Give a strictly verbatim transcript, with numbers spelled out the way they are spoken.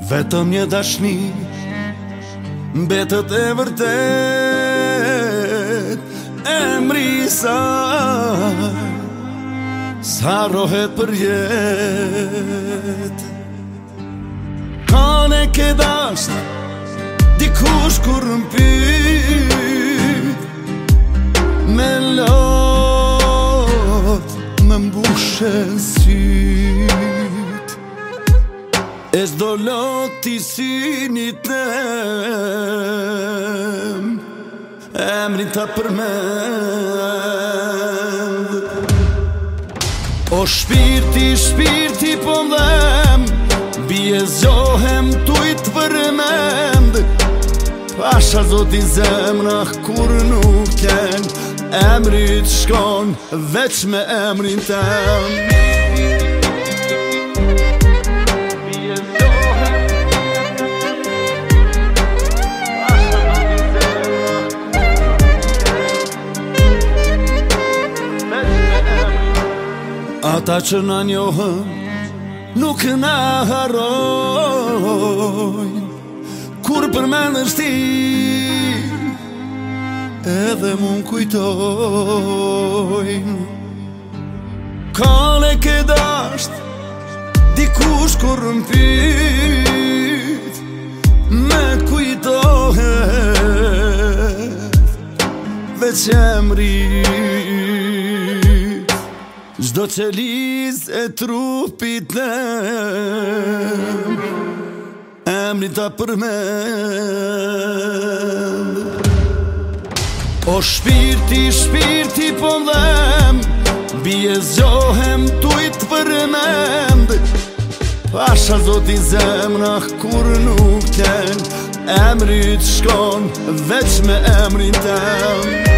Vetëm një dashni mbetet e vërtet, emri saj sa rohet për jet. Kane ke dasht dikush kur m'pyt, me lot më mbushen syt. E s'do lot t'i sinit tem, emrin ta përmend. O shpirti, shpirti po mdhem, bie zgjohem tujt vërmend. Pasha zoti zemra kur nuk ken, emrit shkon veç me emrin tem. Ata që na njohën nuk na harrojnë, kur përmendesh ti edhe mun kujtojnë. Kane ke dasht dikush kur m'pyt, me kujtohet veç emrit. Çdo qeliz e trupit tem, emrin ta përmend. O shpirti, shpirti po mdhem, bie zgjohem tujt vërmend. Pasha zoti zemra kur nuk ken, emrit shkon veç me emrin tem.